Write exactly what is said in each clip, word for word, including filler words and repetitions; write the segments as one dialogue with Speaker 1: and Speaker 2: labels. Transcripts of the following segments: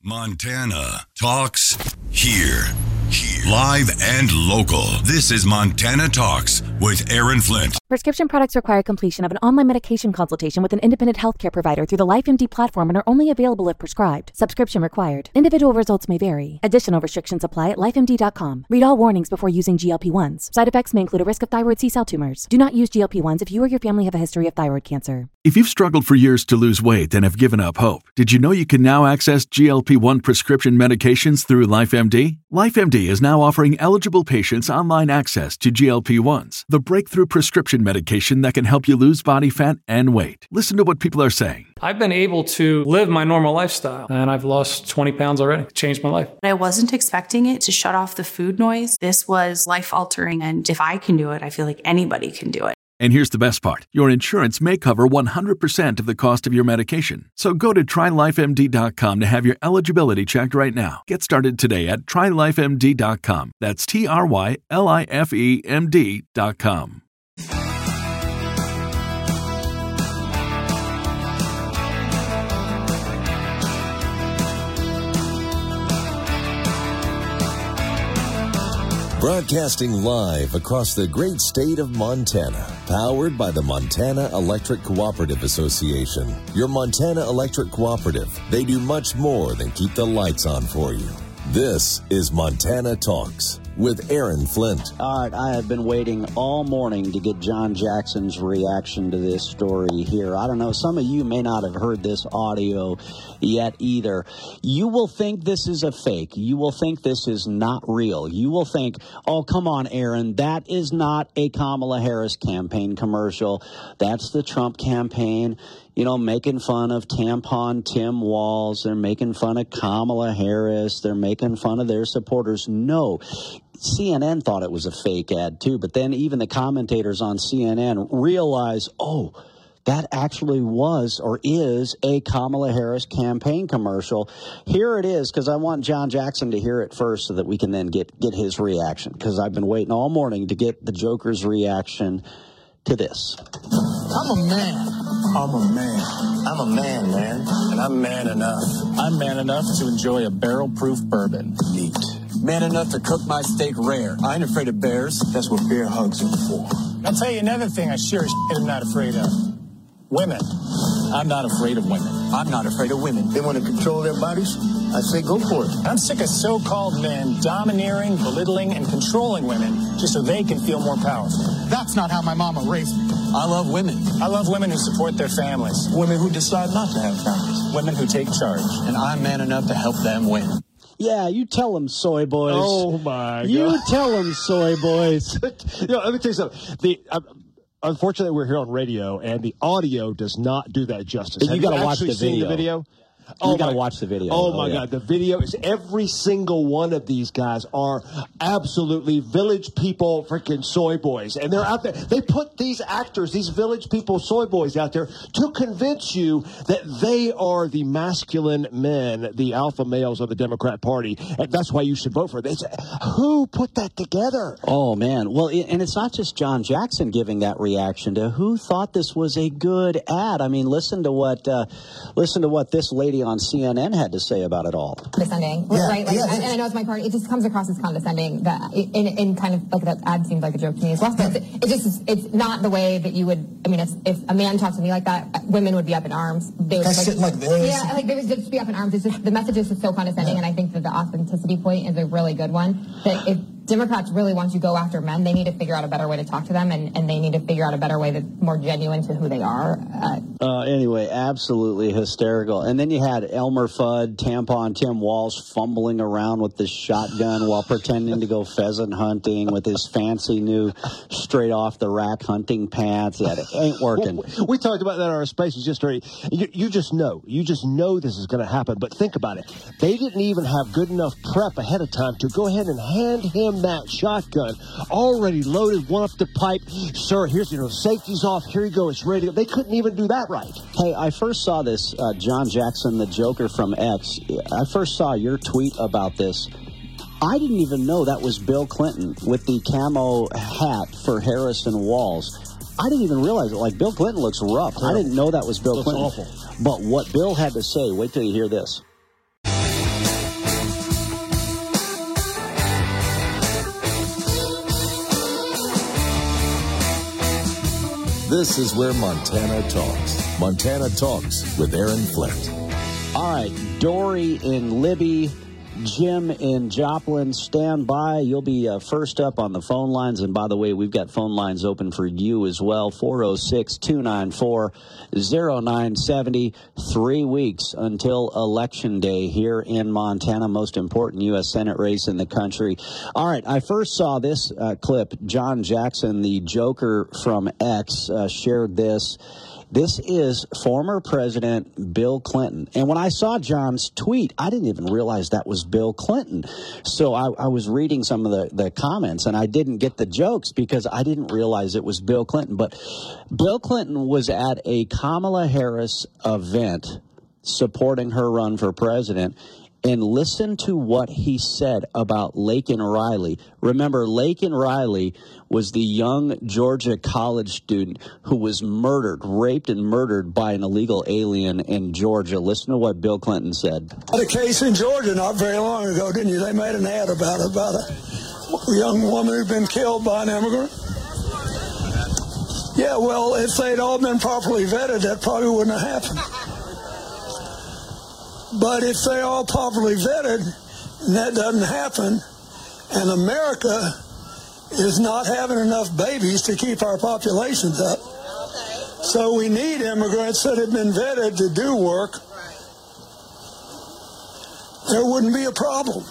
Speaker 1: Montana Talks here. Here. Live and local. This is Montana Talks with Aaron Flint.
Speaker 2: Prescription products require completion of an online medication consultation with an independent healthcare provider through the LifeMD platform and are only available if prescribed. Subscription required. Individual results may vary. Additional restrictions apply at life M D dot com. Read all warnings before using G L P ones. Side effects may include a risk of thyroid C-cell tumors. Do not use G L P ones if you or your family have a history of thyroid cancer.
Speaker 3: If you've struggled for years to lose weight and have given up hope, did you know you can now access G L P one prescription medications through LifeMD? LifeMD is now offering eligible patients online access to G L P ones, the breakthrough prescription medication that can help you lose body fat and weight. Listen to what people are saying.
Speaker 4: I've been able to live my normal lifestyle, and I've lost twenty pounds already. It changed my life.
Speaker 5: I wasn't expecting it to shut off the food noise. This was life-altering, and if I can do it, I feel like anybody can do it.
Speaker 3: And here's the best part. Your insurance may cover one hundred percent of the cost of your medication. So go to try life M D dot com to have your eligibility checked right now. Get started today at try life M D dot com. That's T R Y L I F E M D dot com.
Speaker 6: Broadcasting live across the great state of Montana, powered by the Montana Electric Cooperative Association. Your Montana Electric Cooperative, they do much more than keep the lights on for you. This is Montana Talks with Aaron Flint.
Speaker 7: All right, I have been waiting all morning to get John Jackson's reaction to this story here. I don't know, some of you may not have heard this audio yet either. You will think this is a fake. You will think this is not real. You will think, oh, come on, Aaron, that is not a Kamala Harris campaign commercial. That's the Trump campaign, you know, making fun of tampon Tim Walz. They're making fun of Kamala Harris. They're making fun of their supporters. No. C N N thought it was a fake ad, too. But then even the commentators on C N N realized, oh, that actually was or is a Kamala Harris campaign commercial. Here it is, because I want John Jackson to hear it first so that we can then get, get his reaction, because I've been waiting all morning to get the Joker's reaction to this.
Speaker 8: I'm a man. I'm a man. I'm a man, man. And I'm man enough. I'm man enough to enjoy a barrel-proof bourbon. Neat. Man enough to cook my steak rare. I ain't afraid of bears. That's what bear hugs are for.
Speaker 9: I'll tell you another thing I sure as shit am not afraid of. Women.
Speaker 8: I'm not afraid of women. I'm not afraid of women.
Speaker 9: They want to control their bodies? I say go for it. I'm sick of so-called men domineering, belittling, and controlling women just so they can feel more powerful.
Speaker 8: That's not how my mama raised me. I love women.
Speaker 9: I love women who support their families.
Speaker 8: Women who decide not to have families.
Speaker 9: Women who take charge.
Speaker 8: And I'm man enough to help them win.
Speaker 7: Yeah, you tell them, soy boys.
Speaker 10: Oh, my God.
Speaker 7: You tell them, soy boys.
Speaker 10: You know, let me tell you something. The... Uh, Unfortunately, we're here on radio, and the audio does not do that justice.
Speaker 7: You got to watch the video.
Speaker 10: the video?
Speaker 7: Oh, you got to
Speaker 10: my,
Speaker 7: watch the video.
Speaker 10: Oh,
Speaker 7: oh
Speaker 10: my
Speaker 7: yeah.
Speaker 10: God. The video is every single one of these guys are absolutely village people, freaking soy boys. And they're out there. They put these actors, these village people, soy boys out there to convince you that they are the masculine men, the alpha males of the Democrat Party. And that's why you should vote for it. They say, who put that together?
Speaker 7: Oh, man. Well, and it's not just John Jackson giving that reaction to who thought this was a good ad. I mean, listen to what, uh, listen to what this lady on C N N had to say about it all.
Speaker 11: Condescending,
Speaker 7: yeah,
Speaker 11: right? Like,
Speaker 7: yeah,
Speaker 11: and, and I know it's my party. It just comes across as condescending. That in, in kind of like that ad seemed like a joke to me as well. But it just it's not the way that you would. I mean, if, if a man talked to me like that, women would be up in arms. They would
Speaker 8: like, like this.
Speaker 11: Yeah, like they would just be up in arms. It's just the message is just so condescending, yeah. And I think that the authenticity point is a really good one. That if Democrats really want to go after men, they need to figure out a better way to talk to them, and, and they need to figure out a better way that's more genuine to who they are. Uh,
Speaker 7: uh, anyway, absolutely hysterical. And then you had Elmer Fudd, tampon Tim Walz fumbling around with this shotgun while pretending to go pheasant hunting with his fancy new straight off the rack hunting pants. Yeah, it ain't working.
Speaker 10: Well, we talked about that in our spaces yesterday. You, you just know. You just know this is going to happen. But think about it. They didn't even have good enough prep ahead of time to go ahead and hand him that shotgun already loaded, one up the pipe. Sir, here's, you know, safety's off. Here you go. It's ready to go. They couldn't even do that right.
Speaker 7: Hey, I first saw this, uh, John Jackson, the Joker from X. I first saw your tweet about this. I didn't even know that was Bill Clinton with the camo hat for Harris and Walz. I didn't even realize it. Like, Bill Clinton looks rough. I didn't know that was Bill
Speaker 10: looks
Speaker 7: Clinton.
Speaker 10: Awful.
Speaker 7: But what Bill had to say, wait till you hear this.
Speaker 6: This is where Montana talks. Montana Talks with Aaron Flint.
Speaker 7: All right, Dory in Libby, Jim in Joplin, stand by. You'll be uh, first up on the phone lines. And by the way, we've got phone lines open for you as well, four oh six, two nine four, oh nine seven oh. Three weeks until Election Day here in Montana, most important U S Senate race in the country. All right, I first saw this uh, clip. John Jackson, the Joker from X, uh, shared this. This is former President Bill Clinton. And when I saw John's tweet, I didn't even realize that was Bill Clinton. So I, I was reading some of the, the comments, and I didn't get the jokes because I didn't realize it was Bill Clinton. But Bill Clinton was at a Kamala Harris event supporting her run for president. And listen to what he said about Laken Riley. Remember, Laken Riley was the young Georgia college student who was murdered, raped and murdered by an illegal alien in Georgia. Listen to what Bill Clinton said.
Speaker 12: Had a case in Georgia not very long ago, didn't you? They made an ad about it, about a young woman who'd been killed by an immigrant. Yeah, well, if they'd all been properly vetted, that probably wouldn't have happened. But if they all properly vetted, and that doesn't happen, and America is not having enough babies to keep our populations up, so we need immigrants that have been vetted to do work, there wouldn't be a problem.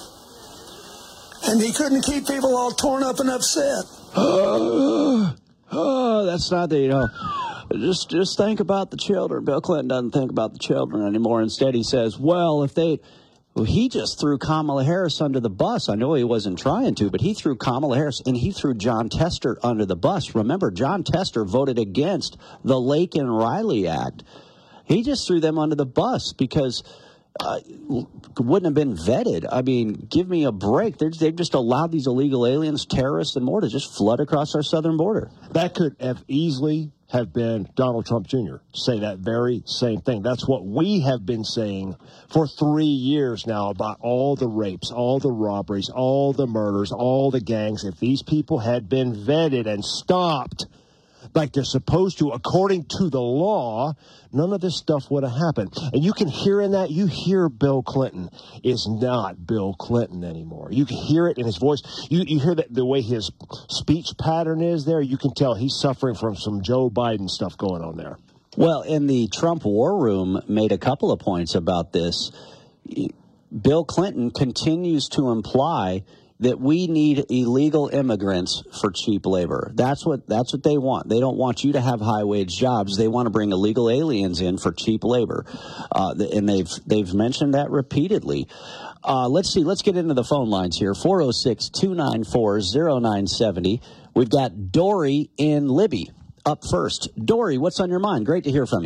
Speaker 12: And he couldn't keep people all torn up and upset.
Speaker 7: Oh, oh that's not the, you know... Just just think about the children. Bill Clinton doesn't think about the children anymore. Instead, he says, well, if they... Well, he just threw Kamala Harris under the bus. I know he wasn't trying to, but he threw Kamala Harris, and he threw John Tester under the bus. Remember, John Tester voted against the Laken Riley Act. He just threw them under the bus because... Uh, wouldn't have been vetted. I mean, give me a break. They're, they've just allowed these illegal aliens, terrorists, and more to just flood across our southern border.
Speaker 10: That could have easily have been Donald Trump Junior say that very same thing. That's what we have been saying for three years now about all the rapes, all the robberies, all the murders, all the gangs. If these people had been vetted and stopped like they're supposed to, according to the law, none of this stuff would have happened. And you can hear in that, you hear Bill Clinton is not Bill Clinton anymore. You can hear it in his voice. You, you hear that the way his speech pattern is there. You can tell he's suffering from some Joe Biden stuff going on there.
Speaker 7: Well, in the Trump War Room made a couple of points about this. Bill Clinton continues to imply that we need illegal immigrants for cheap labor. That's what that's what they want. They don't want you to have high-wage jobs. They want to bring illegal aliens in for cheap labor, uh, and they've they've mentioned that repeatedly. Uh, let's see. Let's get into the phone lines here. four oh six, two nine four, oh nine seven oh. We've got Dory in Libby up first. Dory, what's on your mind? Great to hear from you.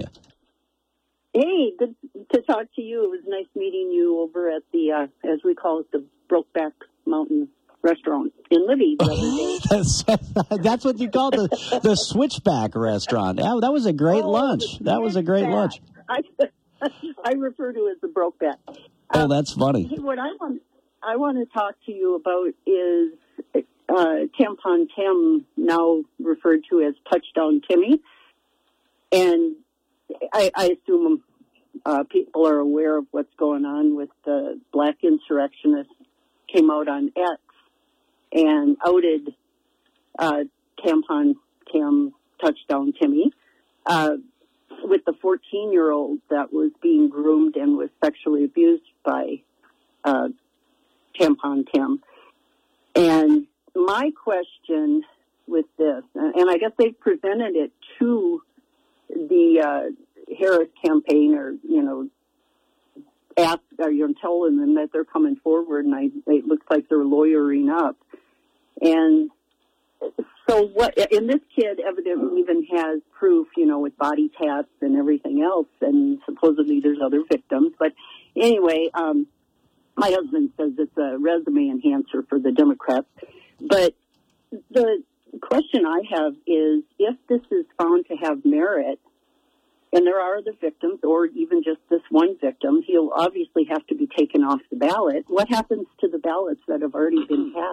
Speaker 13: Hey, good to talk to you. It was nice meeting you over at the, uh, as we call it, the Brokeback Mountain restaurant in Libby the other day.
Speaker 7: that's, that's what you call the the Switchback restaurant. That, that was a great oh, lunch. That was a great that. lunch.
Speaker 13: I, I refer to it as the Brokeback.
Speaker 7: Oh,
Speaker 13: um,
Speaker 7: that's funny.
Speaker 13: What I want I want to talk to you about is uh, Tampon Tim, now referred to as Touchdown Timmy, and I, I assume uh, people are aware of what's going on with the black insurrectionists. Came out on X and outed uh, Tampon Tim, Touchdown Timmy, uh, with the fourteen-year-old that was being groomed and was sexually abused by uh, Tampon Tim. And my question with this, and I guess they've presented it to the uh, Harris campaign, or, you know, ask, or you're telling them that they're coming forward, and I, it looks like they're lawyering up. And so what, and this kid evidently even has proof, you know, with body tats and everything else, and supposedly there's other victims. But anyway, um, my husband says it's a resume enhancer for the Democrats. But the question I have is, if this is found to have merit, and there are other victims, or even just this one victim, he'll obviously have to be taken off the ballot. What happens to the ballots that have already been cast?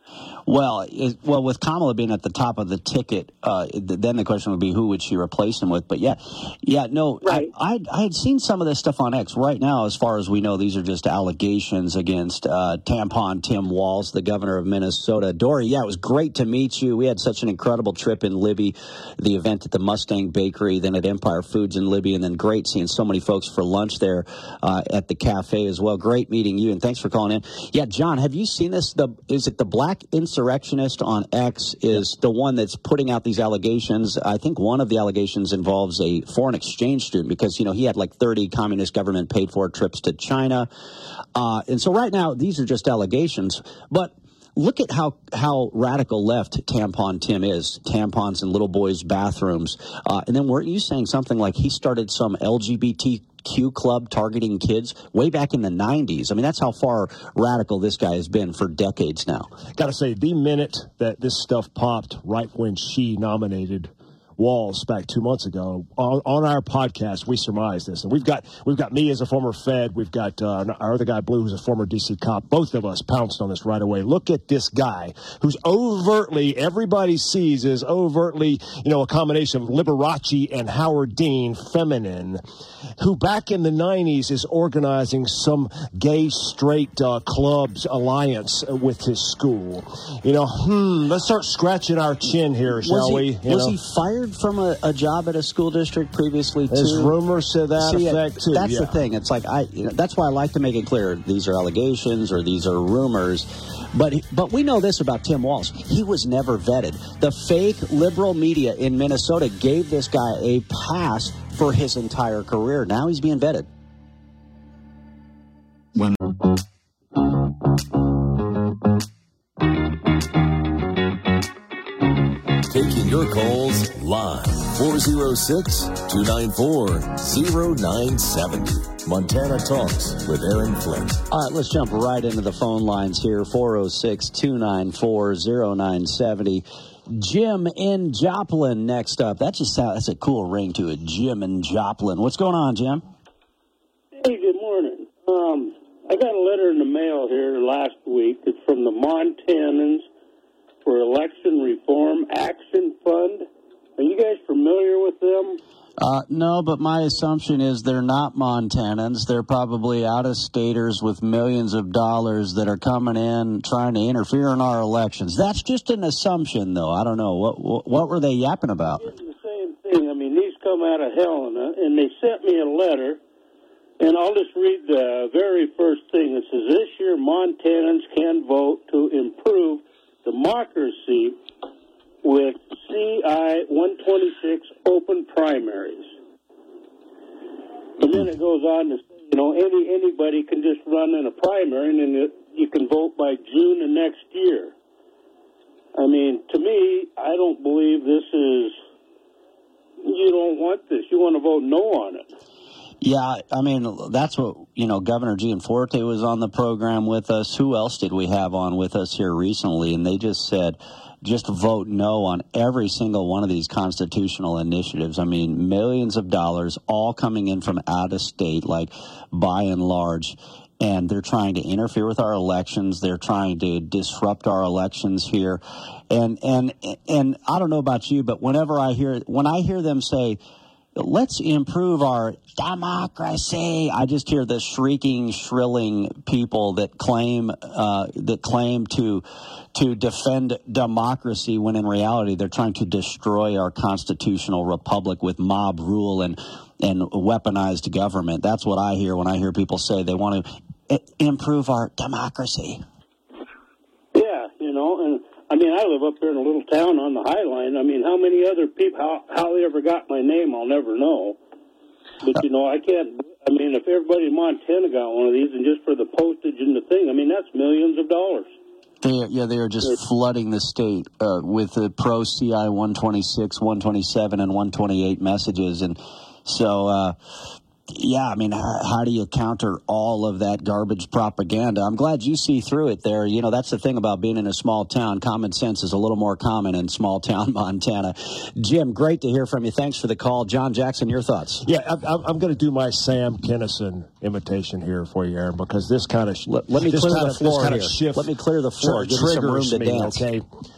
Speaker 7: Well, it, well, with Kamala being at the top of the ticket, uh, then the question would be who would she replace him with? But yeah, yeah, no, right. I, I, I had seen some of this stuff on X. Right now, as far as we know, these are just allegations against uh, Tampon Tim Walz, the governor of Minnesota. Dory, yeah, it was great to meet you. We had such an incredible trip in Libby, the event at the Mustang Bakery, then at Empire Foods in Libby, and then great seeing so many folks for lunch there uh, at the cafe as well. Great meeting you, and thanks for calling in. Yeah, John, have you seen this? The is it the Black Insurrectionist on X is the one that's putting out these allegations. I think one of the allegations involves a foreign exchange student because, you know, he had like thirty communist government paid for trips to China. Uh, and so right now, these are just allegations. But look at how, how radical left Tampon Tim is. Tampons in little boys' bathrooms. Uh, and then weren't you saying something like he started some L G B T Q club targeting kids way back in the nineties? I mean, that's how far radical this guy has been for decades now.
Speaker 10: Got to say, the minute that this stuff popped, right when she nominated Walz back two months ago, on, on our podcast, we surmised this. And we've got we've got me as a former Fed. We've got uh, our other guy, Blue, who's a former D C cop. Both of us pounced on this right away. Look at this guy who's overtly, everybody sees is overtly, you know, a combination of Liberace and Howard Dean, feminine, who back in the nineties is organizing some gay straight uh, clubs alliance with his school. You know, hmm, let's start scratching our chin here, shall
Speaker 7: he,
Speaker 10: we? You
Speaker 7: was
Speaker 10: know?
Speaker 7: he fired from a, a job at a school district previously, too?
Speaker 10: There's rumors to that
Speaker 7: See,
Speaker 10: effect, too.
Speaker 7: That's
Speaker 10: yeah.
Speaker 7: the thing. It's like, I. You know, that's why I like to make it clear these are allegations or these are rumors. But but we know this about Tim Walz. He was never vetted. The fake liberal media in Minnesota gave this guy a pass for his entire career. Now he's being vetted.
Speaker 14: When
Speaker 6: Taking your calls live. four oh six, two nine four, oh nine seven oh. Montana Talks with Aaron Flint.
Speaker 7: All right, let's jump right into the phone lines here. four oh six, two nine four, oh nine seven oh. Jim in Joplin next up. That just sounds, that's a cool ring to it. Jim in Joplin. What's going on, Jim?
Speaker 15: Hey, good morning. Um, I got a letter in the mail here last week. It's from the Montanans for Election Reform Action Fund. Are you guys familiar with them?
Speaker 7: Uh, no, but my assumption is they're not Montanans. They're probably out-of-staters with millions of dollars that are coming in trying to interfere in our elections. That's just an assumption, though. I don't know. What what, what were they yapping about?
Speaker 15: It's the same thing. I mean, these come out of Helena, and they sent me a letter, and I'll just read the very first thing. It says, this year Montanans can vote to improve democracy with C I one twenty-six open primaries. And then it goes on to say, you know, any anybody can just run in a primary, and then it, you can vote by June of next year. I mean, to me, I don't believe this is, you don't want this. You want to vote no on it.
Speaker 7: Yeah, I mean, that's what, you know, Governor Gianforte was on the program with us. Who else did we have on with us here recently? And they just said, just vote no on every single one of these constitutional initiatives. I mean, millions of dollars all coming in from out of state, like by and large, and they're trying to interfere with our elections. They're trying to disrupt our elections here. And and and I don't know about you, but whenever I hear when I hear them say, let's improve our democracy, I just hear the shrieking, shrilling people that claim uh, that claim to to defend democracy when in reality they're trying to destroy our constitutional republic with mob rule and and weaponized government. That's what I hear when I hear people say they want to I- improve our democracy.
Speaker 15: Yeah, you know, and I mean, I live up here in a little town on the High Line. I mean, how many other people, how, how they ever got my name, I'll never know. But, you know, I can't, I mean, if everybody in Montana got one of these, and just for the postage and the thing, I mean, that's millions of dollars.
Speaker 7: They, yeah, they are just They're, flooding the state uh, with the pro-C I one twenty-six, one twenty-seven, and one twenty-eight messages. And so, uh, Yeah, I mean, how, how do you counter all of that garbage propaganda? I'm glad you see through it there. You know, that's the thing about being in a small town. Common sense is a little more common in small town Montana. Jim, great to hear from you. Thanks for the call. John Jackson, your thoughts?
Speaker 10: Yeah, I'm, I'm going to do my Sam Kinison imitation here for you, Aaron, because this kind of
Speaker 7: let, let me clear the
Speaker 10: of,
Speaker 7: floor here.
Speaker 10: Shift
Speaker 7: let me clear the floor. Give us some room to
Speaker 10: me,
Speaker 7: dance.
Speaker 10: Okay,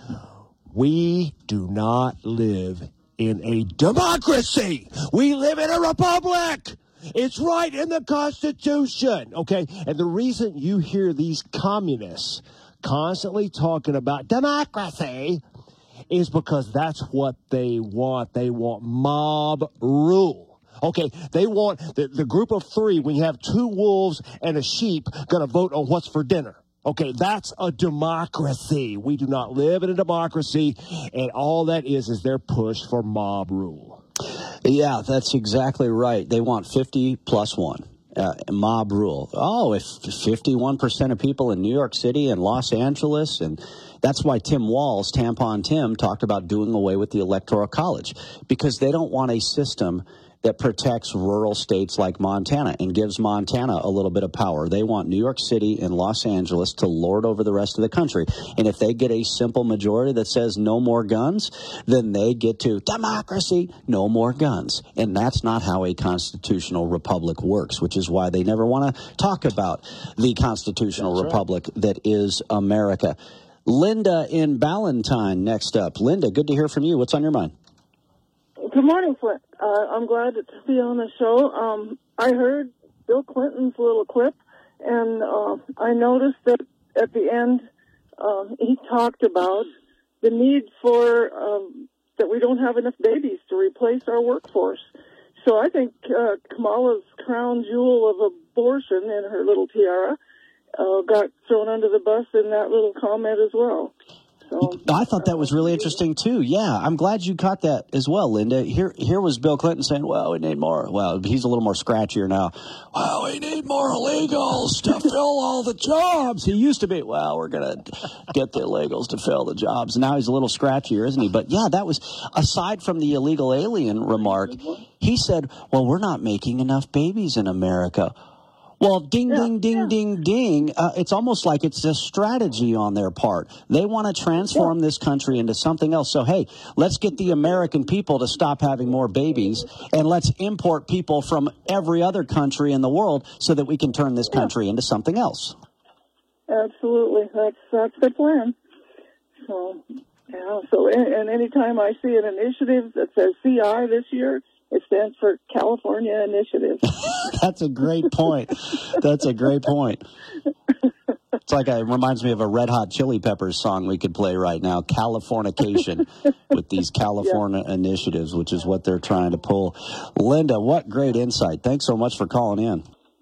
Speaker 10: we do not live in a democracy. We live in a republic. It's right in the Constitution, okay? And the reason you hear these communists constantly talking about democracy is because that's what they want. They want mob rule. Okay, they want the, the group of three, when you have two wolves and a sheep, going to vote on what's for dinner. Okay, that's a democracy. We do not live in a democracy, and all that is is their push for mob rule.
Speaker 7: Yeah, that's exactly right. They want fifty plus one. Uh, mob rule. Oh, if fifty-one percent of people in New York City and Los Angeles, and that's why Tim Walz, Tampon Tim, talked about doing away with the Electoral College, because they don't want a system that protects rural states like Montana and gives Montana a little bit of power. They want New York City and Los Angeles to lord over the rest of the country. And if they get a simple majority that says no more guns, then they get to democracy, no more guns. And that's not how a constitutional republic works, which is why they never want to talk about the constitutional that's republic right. that is America. Linda in Ballantyne next up. Linda, good to hear from you. What's on your mind?
Speaker 14: Good morning, Flint. Uh, I'm glad to be on the show. Um, I heard Bill Clinton's little clip, and uh, I noticed that at the end uh, he talked about the need for um, that we don't have enough babies to replace our workforce. So I think uh, Kamala's crown jewel of abortion in her little tiara uh, got thrown under the bus in that little comment as well. So,
Speaker 7: I thought that was really interesting, too. Yeah, I'm glad you caught that as well, Linda. Here here was Bill Clinton saying, well, we need more. Well, he's a little more scratchier now. Well, we need more illegals to fill all the jobs. He used to be, well, we're going to get the illegals to fill the jobs. Now he's a little scratchier, isn't he? But, yeah, that was, aside from the illegal alien remark, he said, well, we're not making enough babies in America. Well, ding,
Speaker 14: yeah,
Speaker 7: ding, ding,
Speaker 14: yeah.
Speaker 7: ding, ding. Uh, it's almost like it's a strategy on their part. They want to transform yeah. this country into something else. So, hey, let's get the American people to stop having more babies, and let's import people from every other country in the world so that we can turn this country yeah. into something else.
Speaker 14: Absolutely. That's, that's the plan. So, yeah. So, and, and anytime I see an initiative that says C I this year, it stands for California Initiative.
Speaker 7: That's a great point. That's a great point. It's like a, it reminds me of a Red Hot Chili Peppers song we could play right now, Californication, with these California yeah. initiatives, which is what they're trying to pull. Linda, what great insight. Thanks so much for calling in.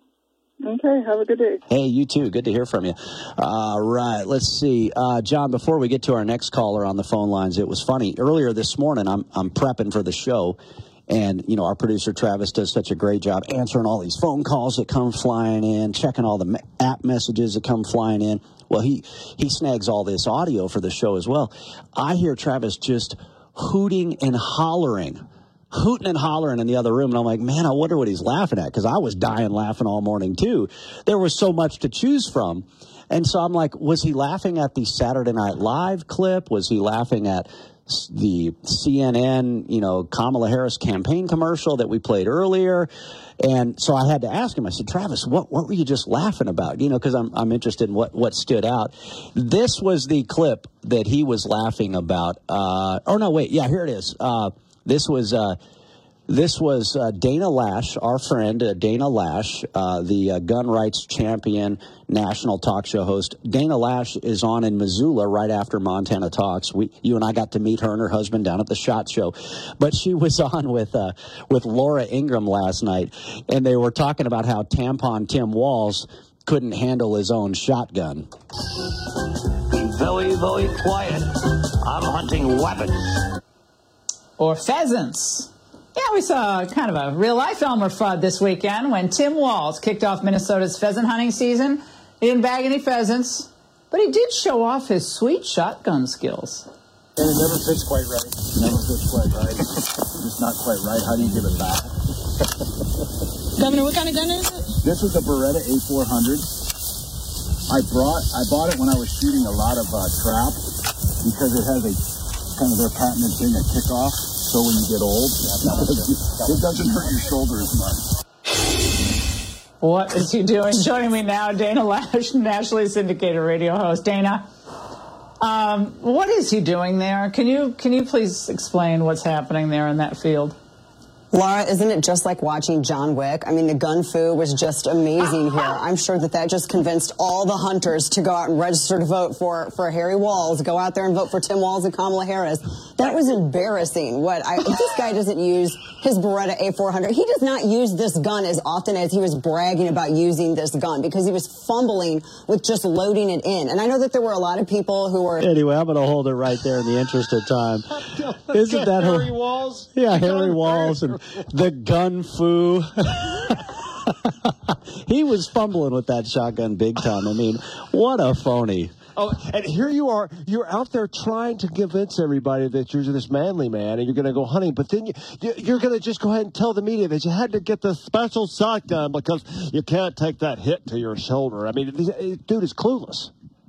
Speaker 14: Okay, have a good day.
Speaker 7: Hey, you too. Good to hear from you. All right, let's see. Uh, John, before we get to our next caller on the phone lines, it was funny. Earlier this morning, I'm I'm prepping for the show. And, you know, our producer, Travis, does such a great job answering all these phone calls that come flying in, checking all the me- app messages that come flying in. Well, he, he snags all this audio for the show as well. I hear Travis just hooting and hollering, hooting and hollering in the other room. And I'm like, man, I wonder what he's laughing at, because I was dying laughing all morning, too. There was so much to choose from. And so I'm like, was he laughing at the Saturday Night Live clip? Was he laughing at the C N N, you know, Kamala Harris campaign commercial that we played earlier? And so I had to ask him, I said, Travis, what, what were you just laughing about? You know, because I'm, I'm interested in what, what stood out. This was the clip that he was laughing about. Uh, oh, no, wait. Yeah, here it is. Uh, this was uh, this was uh, Dana Lash, our friend, uh, Dana Lash, uh, the uh, gun rights champion, national talk show host. Dana Lash is on in Missoula right after Montana Talks. We, you and I got to meet her and her husband down at the SHOT Show. But she was on with uh, with Laura Ingraham last night, and they were talking about how Tampon Tim Walz couldn't handle his own shotgun.
Speaker 16: Be very, very quiet. I'm hunting weapons.
Speaker 17: Or pheasants. Yeah, we saw kind of a real-life Elmer Fudd this weekend when Tim Walz kicked off Minnesota's pheasant hunting season. He didn't bag any pheasants, but he did show off his sweet shotgun skills.
Speaker 9: And it never fits quite right. Never fits quite right. It's not quite right. How do you give it back?
Speaker 18: Governor, what kind of gun is it?
Speaker 19: This is a Beretta A four hundred. I brought, I bought it when I was shooting a lot of uh, trap because it has a kind of their patented thing, a kickoff. So when you get old, it doesn't hurt your shoulder as much.
Speaker 17: What is he doing? Joining me now, Dana Loesch, nationally syndicated radio host. Dana, um, what is he doing there? Can you can you please explain what's happening there in that field?
Speaker 20: Laura, isn't it just like watching John Wick? I mean, the gun fu was just amazing here. I'm sure that that just convinced all the hunters to go out and register to vote for, for Harry Walz, go out there and vote for Tim Walz and Kamala Harris. That was embarrassing. What I, this guy doesn't use his Beretta A four hundred. He does not use this gun as often as he was bragging about using this gun because he was fumbling with just loading it in. And I know that there were a lot of people who were...
Speaker 21: Anyway, I'm going to hold it right there in the interest of time. Isn't that...
Speaker 10: Harry Walz?
Speaker 21: Yeah, Harry Walz and... The gun foo. He was fumbling with that shotgun big time. I mean, what a phony.
Speaker 10: Oh, and here you are. You're out there trying to convince everybody that you're this manly man and you're going to go hunting. But then you, you're going to just go ahead and tell the media that you had to get the special shotgun because you can't take that hit to your shoulder. I mean, this dude is clueless.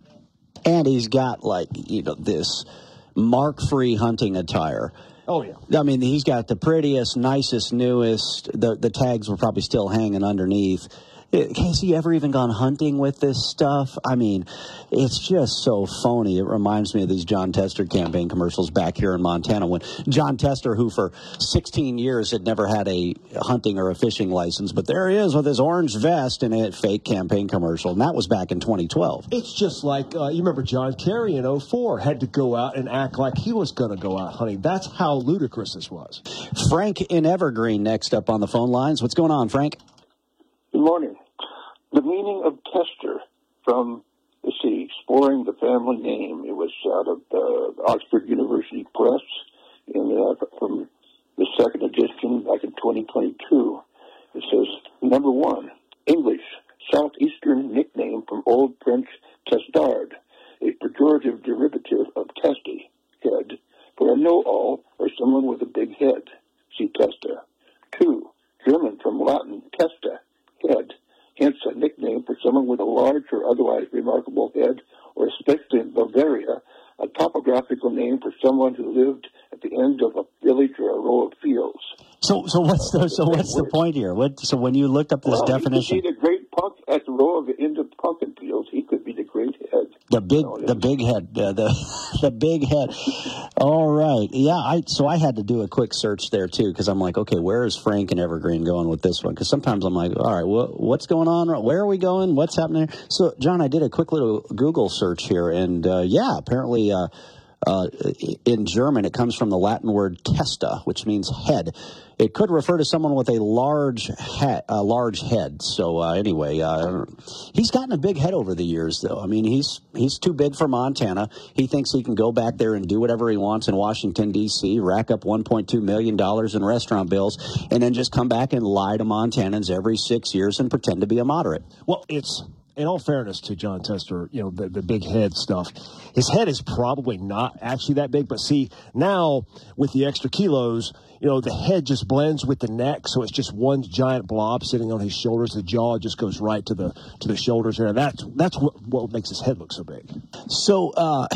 Speaker 21: And he's got, like, you know, this mark-free hunting attire.
Speaker 10: Oh, yeah.
Speaker 21: I mean, he's got the prettiest, nicest, newest. The the tags were probably still hanging underneath. Has he ever even gone hunting with this stuff? I mean, it's just so phony. It reminds me of these John Tester campaign commercials back here in Montana when John Tester, who for sixteen years had never had a hunting or a fishing license, but there he is with his orange vest in a fake campaign commercial, and that was back in twenty twelve.
Speaker 10: It's just like, uh, you remember John Kerry in oh four had to go out and act like he was going to go out hunting. That's how ludicrous this was.
Speaker 21: Frank in Evergreen next up on the phone lines. What's going on, Frank?
Speaker 22: Good morning. The meaning of Tester from, let's see, Exploring the Family Name. It was out of the Oxford University Press in, uh, from the second edition back in twenty twenty-two. It says, number one, English, southeastern nickname from Old French testard, a pejorative derivative of testy, head, for a know-all or someone with a big head. See testa. Two, German from Latin testa, head, hence a nickname for someone with a large or otherwise remarkable head, or especially in Bavaria, a topographical name for someone who lived at the end of a village or a row of fields.
Speaker 21: So, so what's the so what's the point here? What so when you looked up this
Speaker 22: well,
Speaker 21: definition,
Speaker 22: he could be the great punk at the row of the end of pumpkin fields. He could be the great head.
Speaker 21: The big, the big head, uh, the the big head. All right, yeah. I so I had to do a quick search there too because I'm like, okay, where is Frank and Evergreen going with this one? Because sometimes I'm like, all right, what what's going on? Where are we going? What's happening? So, John, I did a quick little Google search here, and uh, yeah, apparently. Uh, Uh, in German, it comes from the Latin word testa, which means head. It could refer to someone with a large head. A large head. So uh, anyway, uh, he's gotten a big head over the years, though. I mean, he's he's too big for Montana. He thinks he can go back there and do whatever he wants in Washington, D C, rack up one point two million dollars in restaurant bills, and then just come back and lie to Montanans every six years and pretend to be a moderate.
Speaker 10: Well, it's... In all fairness to John Tester, you know, the, the big head stuff, his head is probably not actually that big. But see, now with the extra kilos, you know, the head just blends with the neck. So it's just one giant blob sitting on his shoulders. The jaw just goes right to the to the shoulders there. And that's, that's what, what makes his head look so big.
Speaker 21: So, uh,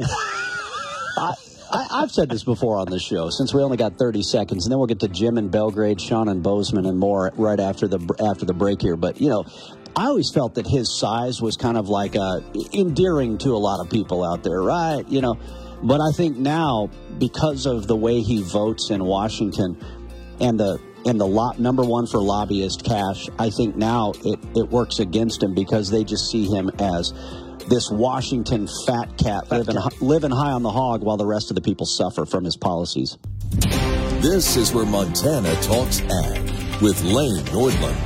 Speaker 21: I, I, I've said this before on this show, since we only got thirty seconds, and then we'll get to Jim in Belgrade, Sean in Bozeman, and more right after the after the break here. But, you know, I always felt that his size was kind of like uh, endearing to a lot of people out there, right? You know, but I think now, because of the way he votes in Washington and the and the lot, number one for lobbyist cash, I think now it, it works against him because they just see him as this Washington fat cat, fat living, cat. living high on the hog while the rest of the people suffer from his policies.
Speaker 6: This is where Montana Talks Ag with Lane Nordlund.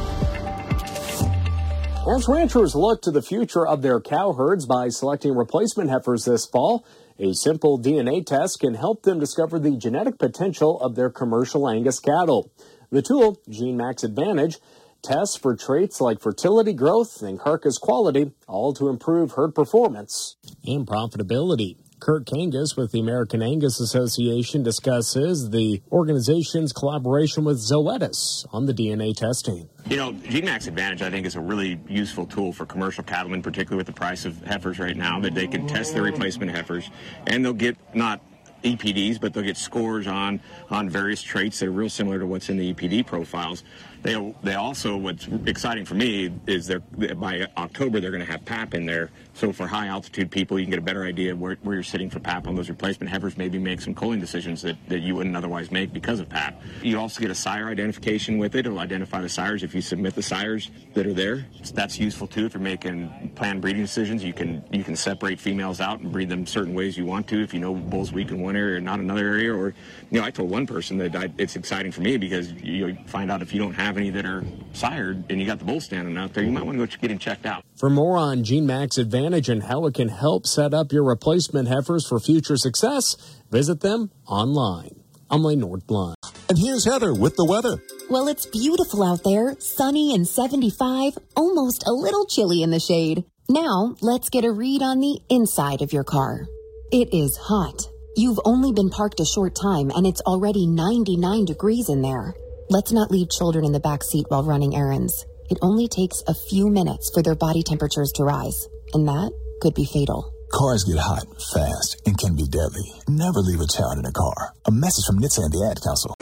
Speaker 23: As ranchers look to the future of their cow herds by selecting replacement heifers this fall, a simple D N A test can help them discover the genetic potential of their commercial Angus cattle. The tool, GeneMax Advantage, tests for traits like fertility, growth, and carcass quality, all to improve herd performance and profitability. Kurt Kangas with the American Angus Association discusses the organization's collaboration with Zoetis on the D N A testing.
Speaker 1: You know, GeneMax Advantage, I think, is a really useful tool for commercial cattlemen, particularly with the price of heifers right now, that they can test their replacement heifers, and they'll get not E P Ds, but they'll get scores on on various traits that are real similar to what's in the E P D profiles. They they also, what's exciting for me is they're by October they're going to have P A P in there. So for high altitude people, you can get a better idea of where, where you're sitting for P A P on those replacement heifers. Maybe make some culling decisions that, that you wouldn't otherwise make because of P A P. You also get a sire identification with it. It'll identify the sires if you submit the sires that are there. So that's useful too if you're making planned breeding decisions. You can you can separate females out and breed them certain ways you want to. If you know bull's weak in one area or not another area, or you know, I told one person that I, it's exciting for me because you find out if you don't have any that are sired and you got the bull standing out there, you might want to go get him checked out.
Speaker 23: For more on GeneMax Advantage and how it can help set up your replacement heifers for future success, visit them online. I'm Lane Nordblund.
Speaker 2: And here's Heather with the weather.
Speaker 18: Well, it's beautiful out there, sunny and seventy-five, almost a little chilly in the shade. Now, let's get a read on the inside of your car. It is hot. You've only been parked a short time and it's already ninety-nine degrees in there. Let's not leave children in the back seat while running errands. It only takes a few minutes for their body temperatures to rise, and that could be fatal.
Speaker 2: Cars get hot, fast, and can be deadly. Never leave a child in a car. A message from N H T S A and the Ad Council.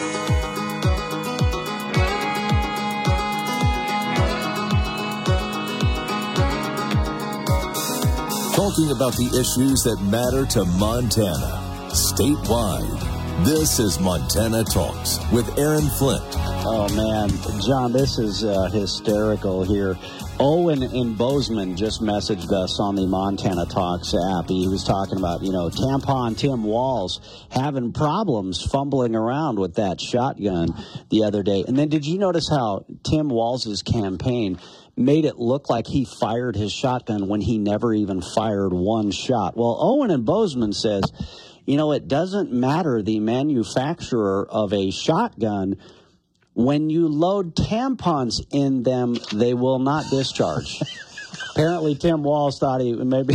Speaker 2: Talking about the issues that matter to Montana, statewide. This is Montana Talks with Aaron Flint.
Speaker 21: Oh, man. John, this is uh, hysterical here. Owen in Bozeman just messaged us on the Montana Talks app. He was talking about, you know, Tampon Tim Walz having problems fumbling around with that shotgun the other day. And then did you notice how Tim Walz's campaign made it look like he fired his shotgun when he never even fired one shot? Well, Owen in Bozeman says, you know, it doesn't matter the manufacturer of a shotgun. When you load tampons in them, they will not discharge. Apparently, Tim Walz thought he maybe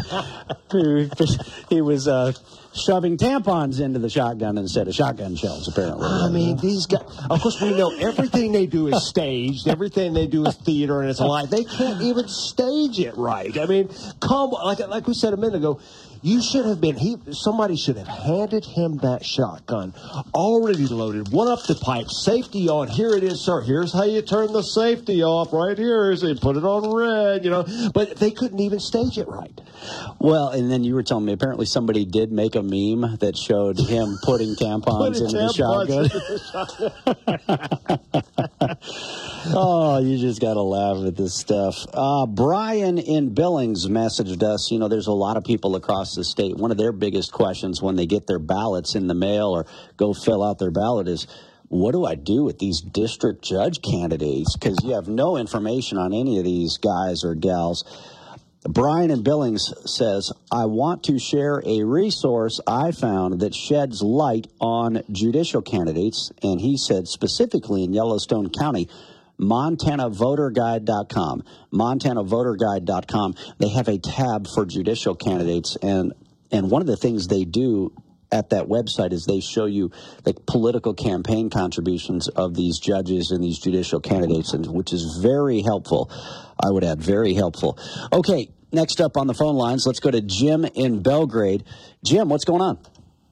Speaker 21: he was uh, shoving tampons into the shotgun instead of shotgun shells, apparently.
Speaker 10: I mean, these guys, of course, we know everything they do is staged. Everything they do is theater, and it's live. They can't even stage it right. I mean, come like like we said a minute ago, you should have been, he. somebody should have handed him that shotgun, already loaded, one up the pipe, safety on. Here it is, sir. Here's how you turn the safety off right here. So you put it on red, you know. But they couldn't even stage it right.
Speaker 21: Well, and then you were telling me apparently somebody did make a meme that showed him putting tampons
Speaker 10: Putting
Speaker 21: into
Speaker 10: tampons
Speaker 21: the shotgun. Oh, you just got to laugh at this stuff. Uh, Brian in Billings messaged us. You know, there's a lot of people across the state. One of their biggest questions when they get their ballots in the mail or go fill out their ballot is, what do I do with these district judge candidates? Because you have no information on any of these guys or gals. Brian in Billings says, I want to share a resource I found that sheds light on judicial candidates. And he said specifically in Yellowstone County, Montana Voter Guide dot com. Montana Voter Guide dot com. They have a tab for judicial candidates. And, and one of the things they do at that website is they show you the political campaign contributions of these judges and these judicial candidates, and which is very helpful. I would add, very helpful. Okay, next up on the phone lines, let's go to Jim in Belgrade. Jim, what's going on?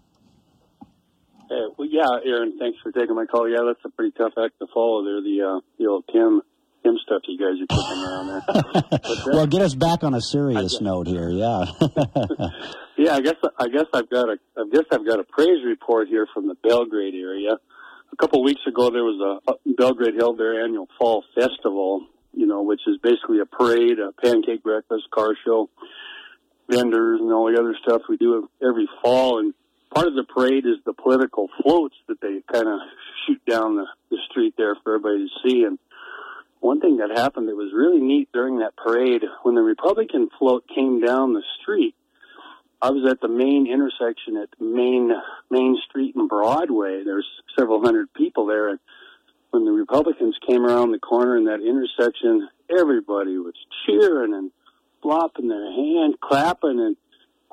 Speaker 24: Hey, well, yeah, Aaron, thanks for taking my call. Yeah, that's a pretty tough act to follow there, the, uh, the old Tim Tim stuff you guys are kicking around there. But, uh,
Speaker 21: well, get us back on a serious note here, yeah.
Speaker 24: Yeah, I guess I guess I've got a I guess I've got a praise report here from the Belgrade area. A couple of weeks ago, there was a Belgrade held their annual fall festival, you know, which is basically a parade, a pancake breakfast, car show, vendors, and all the other stuff we do every fall. And part of the parade is the political floats that they kind of shoot down the, the street there for everybody to see. And one thing that happened that was really neat during that parade, when the Republican float came down the street, I was at the main intersection at Main Main Street and Broadway. There's several hundred people there, and when the Republicans came around the corner in that intersection, everybody was cheering and flopping their hand, clapping, and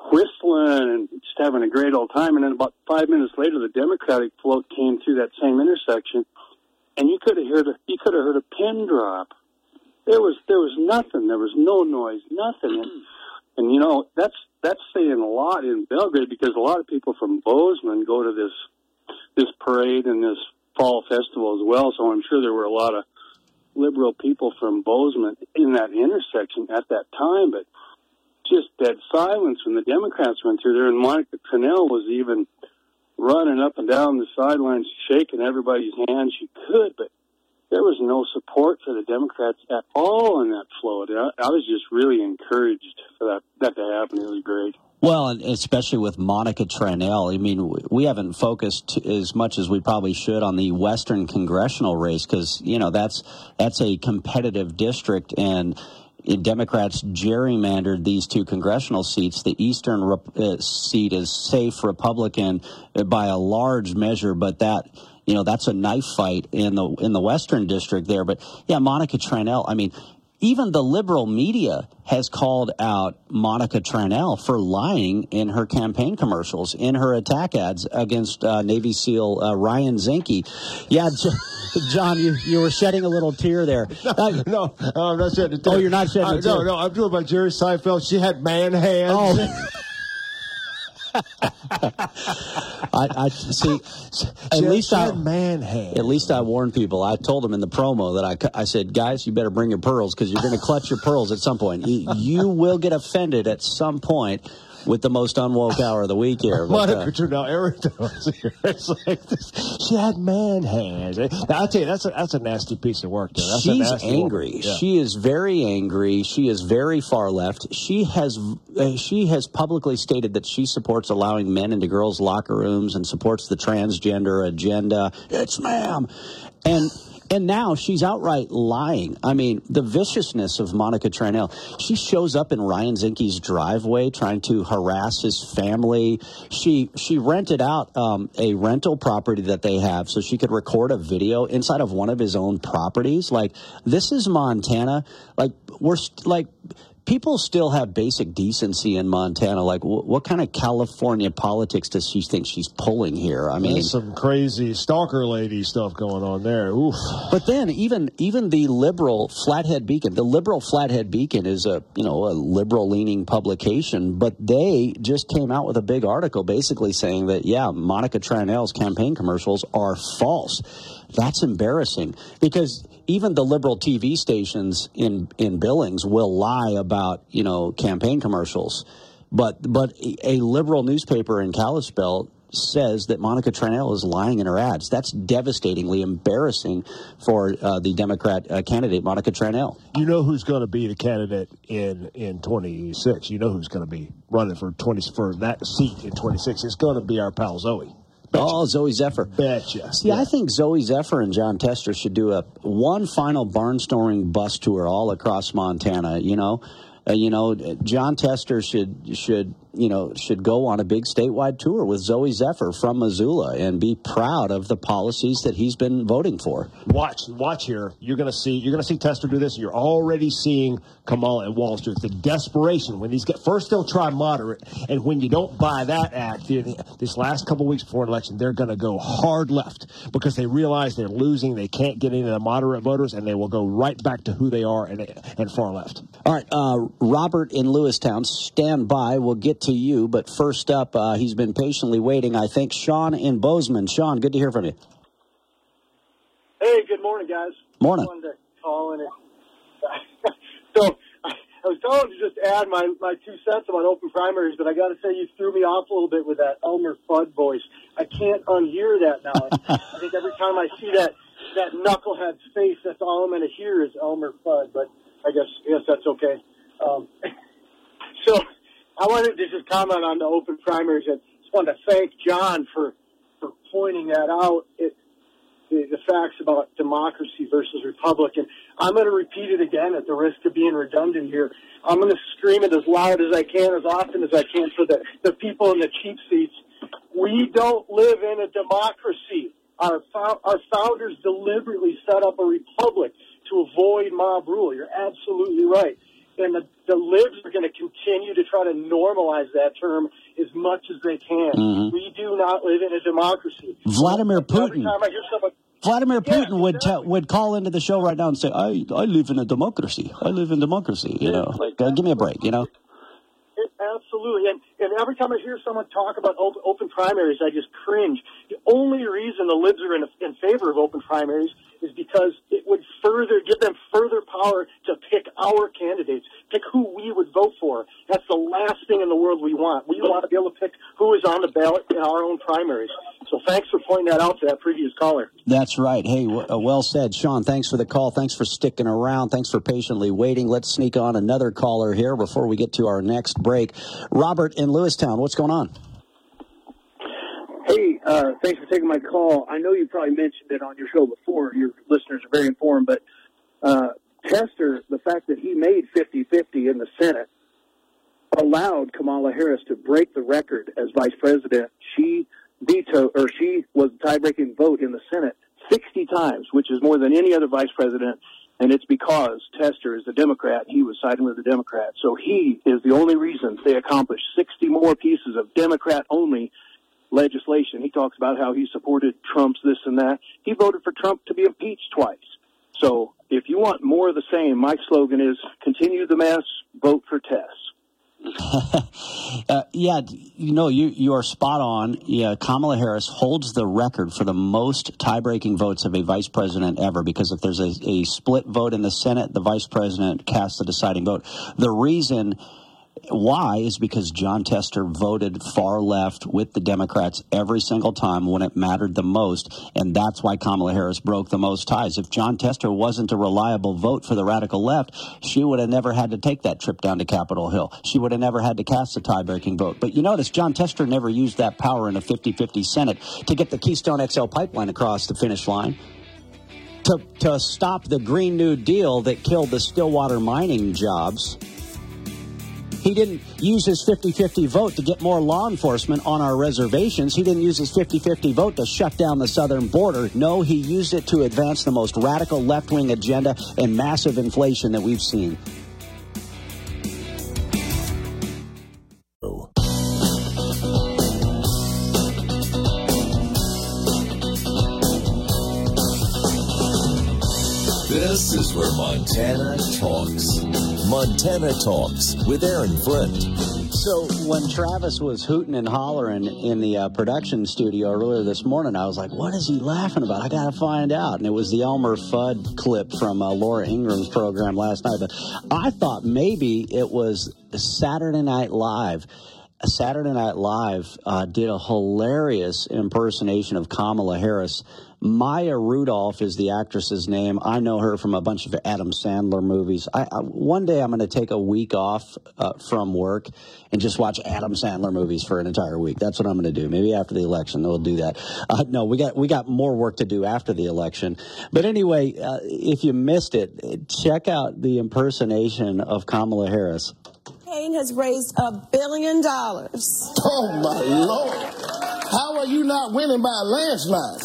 Speaker 24: whistling and just having a great old time. And then about five minutes later, the Democratic float came through that same intersection, and you could have heard a, you could have heard a pin drop. There was there was nothing. There was no noise, nothing. And, and you know that's that's saying a lot in Belgrade, because a lot of people from Bozeman go to this this parade and this fall festival as well. So I'm sure there were a lot of liberal people from Bozeman in that intersection at that time, but just dead silence when the Democrats went through there. And Monica Tranel was even running up and down the sidelines, shaking everybody's hand she could, but there was no support for the Democrats at all in that float. I, I was just really encouraged for that, that to happen. It was great.
Speaker 21: Well, and especially with Monica Tranel, I mean, we haven't focused as much as we probably should on the Western congressional race, because, you know, that's that's a competitive district, and Democrats gerrymandered these two congressional seats. The Eastern uh, seat is safe Republican by a large measure, but that, you know, that's a knife fight in the in the Western district there. But yeah, Monica Tranel, I mean, even the liberal media has called out Monica Tranel for lying in her campaign commercials, in her attack ads against uh, Navy SEAL uh, Ryan Zinke. Yeah, John, you, you were shedding a little tear there.
Speaker 10: No, no, I'm not shedding a tear.
Speaker 21: Oh, you're not shedding
Speaker 10: uh,
Speaker 21: a tear?
Speaker 10: No, no, I'm doing my Jerry Seinfeld. She had man hands.
Speaker 21: Oh. I, I see. At
Speaker 10: She
Speaker 21: least
Speaker 10: had
Speaker 21: I
Speaker 10: man hands.
Speaker 21: At least I warned people. I told them in the promo that I, I said, guys, you better bring your pearls, because you're going to clutch your pearls at some point. You, you will get offended at some point with the most unwoke hour of the week here. But,
Speaker 10: Monica Tranel, everything was here. It's like this. She had man hands. Now, I'll tell you, that's a, that's a nasty piece of work there. That's a
Speaker 21: She's
Speaker 10: nasty
Speaker 21: angry.
Speaker 10: Yeah.
Speaker 21: She is very angry. She is very far left. She has uh, she has publicly stated that she supports allowing men into girls' locker rooms and supports the transgender agenda. It's ma'am. And And now she's outright lying. I mean, the viciousness of Monica Tranel. She shows up in Ryan Zinke's driveway trying to harass his family. She she rented out um, a rental property that they have so she could record a video inside of one of his own properties. Like, this is Montana. Like, we're st- like... People still have basic decency in Montana. Like, wh- what kind of California politics does she think she's pulling here? I mean,
Speaker 10: There's some crazy stalker lady stuff going on there. Oof.
Speaker 21: But then even even the liberal Flathead Beacon, the liberal Flathead Beacon is a you know a liberal leaning publication, but they just came out with a big article basically saying that yeah, Monica Tranel's campaign commercials are false. That's embarrassing, because even the liberal T V stations in, in Billings will lie about, you know, campaign commercials. But but a liberal newspaper in Kalispell says that Monica Tranel is lying in her ads. That's devastatingly embarrassing for uh, the Democrat uh, candidate, Monica Tranel.
Speaker 10: You know who's going to be the candidate in in twenty-six. You know who's going to be running for twenty for that seat in twenty-six. It's going to be our pal Zoe.
Speaker 21: Betcha. Oh, Zoe Zephyr.
Speaker 10: Betcha.
Speaker 21: See, yeah. I think Zoe Zephyr and John Tester should do a one final barnstorming bus tour all across Montana. You know, uh, you know, John Tester should should you know should go on a big statewide tour with Zoe Zephyr from Missoula and be proud of the policies that he's been voting for.
Speaker 10: Watch, watch here. You're going to see. You're going to see Tester do this. You're already seeing Kamala and Wall Street. The desperation when these get first they'll try moderate, and when you don't buy that act, this last couple weeks before an election, they're going to go hard left because they realize they're losing. They can't get into the moderate voters, and they will go right back to who they are and and far left.
Speaker 21: All right, uh, Robert in Lewistown, stand by. We'll get to you, but first up, uh, he's been patiently waiting. I think Sean in Bozeman. Sean, good to hear from you.
Speaker 3: Hey, good morning, guys.
Speaker 21: Morning.
Speaker 3: I wanted to call in. So I, I was calling to just add my, my two cents about open primaries, but I got to say you threw me off a little bit with that Elmer Fudd voice. I can't unhear that now. I think every time I see that that knucklehead's face, that's all I'm going to hear is Elmer Fudd. But I guess I guess that's okay. Um, so I wanted to just comment on the open primaries. I just wanted to thank John for for pointing that out. It, The, the facts about democracy versus Republican. I'm going to repeat it again at the risk of being redundant here. I'm going to scream it as loud as I can, as often as I can for the, the people in the cheap seats. We don't live in a democracy. Our, our founders deliberately set up a republic to avoid mob rule. You're absolutely right. and the, the libs are going to continue to try to normalize that term as much as they can.
Speaker 21: Mm-hmm.
Speaker 3: We do not live in a democracy.
Speaker 21: Vladimir
Speaker 3: Every
Speaker 21: Putin.
Speaker 3: time I hear someone,
Speaker 21: Vladimir
Speaker 3: Yeah,
Speaker 21: Putin would
Speaker 3: exactly.
Speaker 21: te- would call into the show right now and say, "I I live in a democracy. I live in democracy." You know, like, uh, give me a break. You know.
Speaker 3: It, absolutely. And, and every time I hear someone talk about open, open primaries, I just cringe. The only reason the libs are in, in favor of open primaries is because it would further give them further power to pick our candidates, pick who we would vote for. That's the last thing in the world we want. We want to be able to pick who is on the ballot in our own primaries. So thanks for pointing that out to that previous caller.
Speaker 21: That's right. Hey, w- uh, well said, Sean. Thanks for the call. Thanks for sticking around. Thanks for patiently waiting. Let's sneak on another caller here before we get to our next break. Robert in Lewistown, what's going on?
Speaker 4: Hey, uh, thanks for taking my call. I know you probably mentioned it on your show before. Your listeners are very informed, but uh, Tester, the fact that he made fifty-fifty in the Senate allowed Kamala Harris to break the record as vice president. She vetoed, or she was the tie-breaking vote in the Senate sixty times, which is more than any other vice president, and it's because Tester is a Democrat. He was siding with the Democrats. So he is the only reason they accomplished sixty more pieces of Democrat-only legislation. He talks about how he supported Trump's this and that. He voted for Trump to be impeached twice. So if you want more of the same, my slogan is continue the mess, vote for Tess.
Speaker 21: uh, yeah, you know, you, you are spot on. Yeah, Kamala Harris holds the record for the most tie-breaking votes of a vice president ever, because if there's a, a split vote in the Senate, the vice president casts the deciding vote. The reason why is because John Tester voted far left with the Democrats every single time when it mattered the most, and that's why Kamala Harris broke the most ties. If John Tester wasn't a reliable vote for the radical left, she would have never had to take that trip down to Capitol Hill. She would have never had to cast a tie-breaking vote. But you notice John Tester never used that power in a fifty-fifty Senate to get the Keystone X L pipeline across the finish line, to, to stop the Green New Deal that killed the Stillwater mining jobs. He didn't use his fifty-fifty vote to get more law enforcement on our reservations. He didn't use his fifty-fifty vote to shut down the southern border. No, he used it to advance the most radical left-wing agenda and massive inflation that we've seen.
Speaker 2: This is where Montana talks. Montana Talks with Aaron Flint.
Speaker 21: So when Travis was hooting and hollering in the uh, production studio earlier this morning, I was like, what is he laughing about? I got to find out. And it was the Elmer Fudd clip from uh, Laura Ingram's program last night. But I thought maybe it was Saturday Night Live. Saturday Night Live uh, did a hilarious impersonation of Kamala Harris. Maya Rudolph is the actress's name. I know her from a bunch of Adam Sandler movies. I, I, one day I'm going to take a week off uh, from work and just watch Adam Sandler movies for an entire week. That's what I'm going to do. Maybe after the election we'll do that. Uh, no, we got we got more work to do after the election. But anyway, uh, if you missed it, check out the impersonation of Kamala Harris.
Speaker 5: Campaign has raised a billion dollars.
Speaker 8: Oh, my Lord. How are you not winning by a landslide?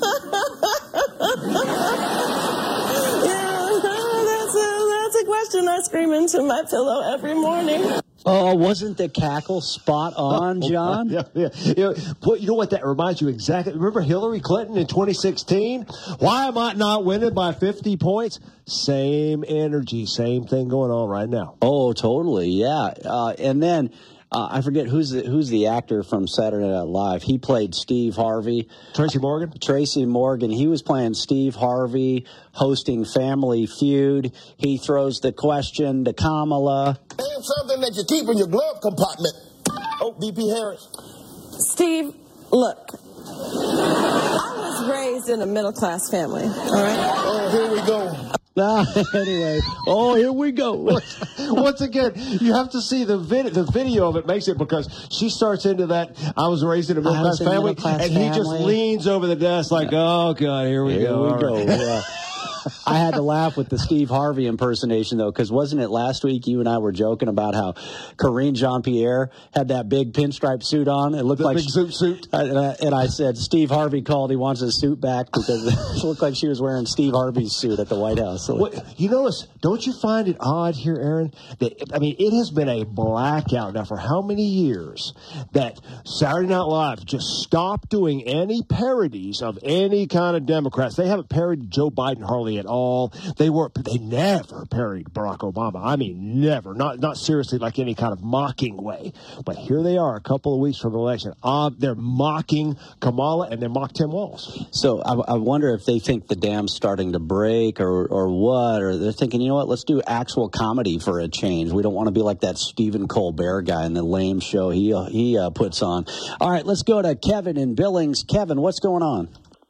Speaker 5: Yeah, that's a, that's a question I scream into my pillow every morning.
Speaker 21: Oh, wasn't the cackle spot on, John?
Speaker 10: yeah, yeah. You know, but you know what that reminds you exactly? Remember Hillary Clinton in twenty sixteen? Why am I not winning by fifty points? Same energy, same thing going on right now.
Speaker 21: Oh, totally, yeah. Uh, and then uh, I forget who's the, who's the actor from Saturday Night Live. He played Steve Harvey.
Speaker 10: Tracy Morgan?
Speaker 21: Tracy Morgan. He was playing Steve Harvey, hosting Family Feud. He throws the question to Kamala.
Speaker 8: And something that you keep in your glove compartment. Oh, V P Harris.
Speaker 5: Steve, look. I was raised in a middle-class family, all right?
Speaker 8: Oh, here we go.
Speaker 21: Ah, anyway, oh, here we go.
Speaker 10: Once again, you have to see the vid- the video of it makes it, because she starts into that, I was raised in a middle-class family,
Speaker 21: middle-class
Speaker 10: and
Speaker 21: family.
Speaker 10: he just leans over the desk like, oh, God, here we
Speaker 21: here
Speaker 10: go.
Speaker 21: we
Speaker 10: All
Speaker 21: go.
Speaker 10: right.
Speaker 21: Yeah. I had to laugh with the Steve Harvey impersonation, though, because wasn't it last week you and I were joking about how Karine Jean-Pierre had that big pinstripe suit on? It looked
Speaker 10: the
Speaker 21: like
Speaker 10: big zoot suit.
Speaker 21: And I, and I said Steve Harvey called. He wants his suit back because it looked like she was wearing Steve Harvey's suit at the White House. So
Speaker 10: well, you notice, don't you find it odd here, Aaron? That I mean, it has been a blackout now for how many years that Saturday Night Live just stopped doing any parodies of any kind of Democrats. They haven't parodied Joe Biden hardly at all. They were they never parodied Barack Obama. I mean, never. Not not seriously like any kind of mocking way. But here they are, a couple of weeks from the election. Uh, they're mocking Kamala and they mock Tim Walz.
Speaker 21: So I, I wonder if they think the dam's starting to break or or what, or they're thinking, you know what, let's do actual comedy for a change. We don't want to be like that Stephen Colbert guy in the lame show he he uh, puts on. All right, let's go to Kevin in Billings. Kevin, what's going on?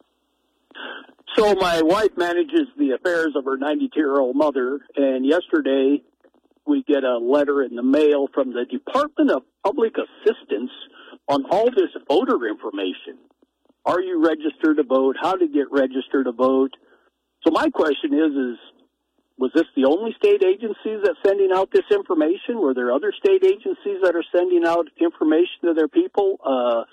Speaker 4: So my wife manages the affairs of her ninety-two-year-old mother, and yesterday we get a letter in the mail from the Department of Public Assistance on all this voter information. Are you registered to vote? How to get registered to vote? So my question is, is was this the only state agencies that's sending out this information? Were there other state agencies that are sending out information to their people? Uh,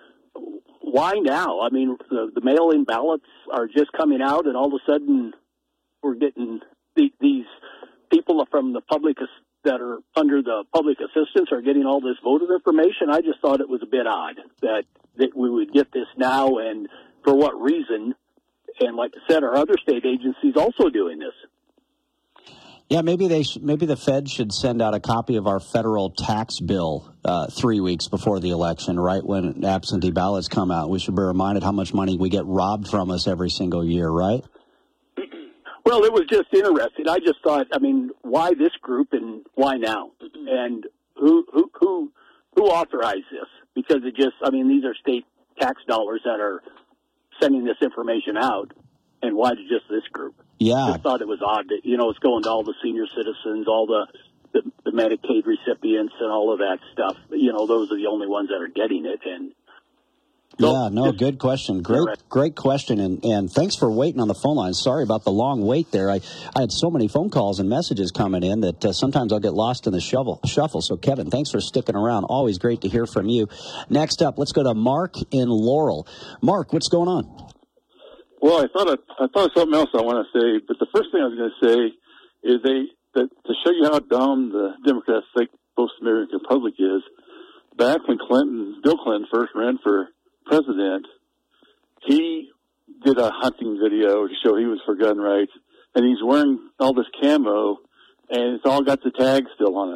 Speaker 4: why now? I mean, the, the mail-in ballots are just coming out, and all of a sudden we're getting the, these people from the public that are under the public assistance are getting all this voter information. I just thought it was a bit odd that, that we would get this now, and for what reason. And like I said, are other state agencies also doing this?
Speaker 21: Yeah, maybe they sh- maybe the Fed should send out a copy of our federal tax bill uh, three weeks before the election, right when absentee ballots come out. We should be reminded how much money we get robbed from us every single year, right?
Speaker 4: Well, it was just interesting. I just thought, I mean, why this group and why now? And who who who who authorized this? Because it just, I mean, these are state tax dollars that are sending this information out, and why just this group?
Speaker 21: Yeah.
Speaker 4: I just thought it was odd that, you know, it's going to all the senior citizens, all the, the, the Medicaid recipients and all of that stuff. You know, those are the only ones that are getting it. And
Speaker 21: so, yeah, no, good question. Great, great question. And, and thanks for waiting on the phone line. Sorry about the long wait there. I, I had so many phone calls and messages coming in that uh, sometimes I'll get lost in the shovel, shuffle. So, Kevin, thanks for sticking around. Always great to hear from you. Next up, let's go to Mark in Laurel. Mark, what's going on?
Speaker 22: Well, I thought I, I thought of something else I want to say, but the first thing I was going to say is they that to show you how dumb the Democrats think most American public is. Back when Clinton, Bill Clinton, first ran for president, he did a hunting video to show he was for gun rights, and he's wearing all this camo, and it's all got the tags still on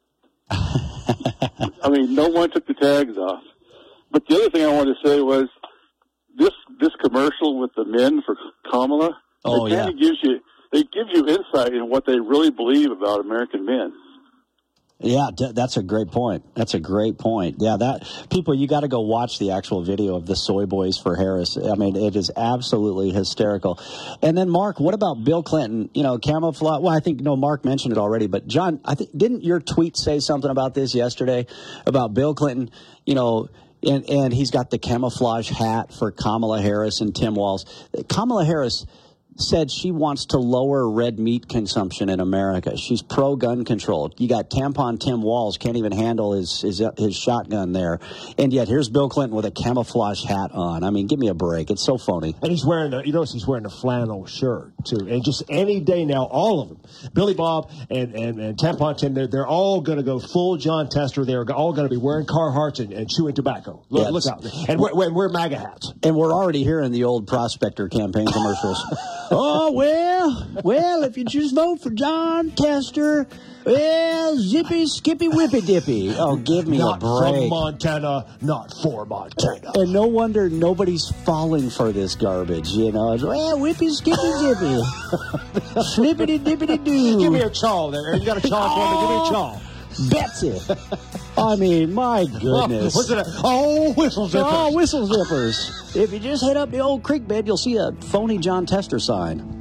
Speaker 22: it. I mean, no one took the tags off. But the other thing I wanted to say was, This this commercial with the men for Kamala,
Speaker 21: oh,
Speaker 22: it kind of
Speaker 21: yeah.
Speaker 22: gives you they give you insight in what they really believe about American men.
Speaker 21: Yeah, d- that's a great point. That's a great point. Yeah, that people, you got to go watch the actual video of the Soy Boys for Harris. I mean, it is absolutely hysterical. And then, Mark, what about Bill Clinton? You know, camouflage. Well, I think no, Mark mentioned it already, but John, I think didn't your tweet say something about this yesterday about Bill Clinton? You know. And, and he's got the camouflage hat for Kamala Harris and Tim Walz. Kamala Harris said she wants to lower red meat consumption in America. She's pro-gun control. You got tampon Tim Walz, can't even handle his, his his shotgun there. And yet here's Bill Clinton with a camouflage hat on. I mean, give me a break. It's so phony.
Speaker 10: And he's wearing, a, you notice he's wearing a flannel shirt, too. And just any day now, all of them, Billy Bob and, and, and Tampon Tim, they're, they're all going to go full John Tester. They're all going to be wearing Carhartts and, and chewing tobacco. Look,
Speaker 21: yes.
Speaker 10: look out. And we're, we're, we're MAGA hats.
Speaker 21: And we're already hearing the old Prospector campaign commercials. Oh, well, well, if you just vote for John Tester, well, zippy, skippy, whippy, dippy. Oh, give me
Speaker 10: not
Speaker 21: a break.
Speaker 10: From Montana, not for Montana.
Speaker 21: And no wonder nobody's falling for this garbage, you know. It's, well, whippy, skippy, zippy. Slippity, dippity, doo.
Speaker 10: Give me a chaw there. You got a chaw for me? Give me a chaw.
Speaker 21: Betsy. I mean, my goodness.
Speaker 10: Oh, what's it? Oh, whistle zippers.
Speaker 21: Oh, whistle zippers. If you just head up the old creek bed, you'll see a phony John Tester sign.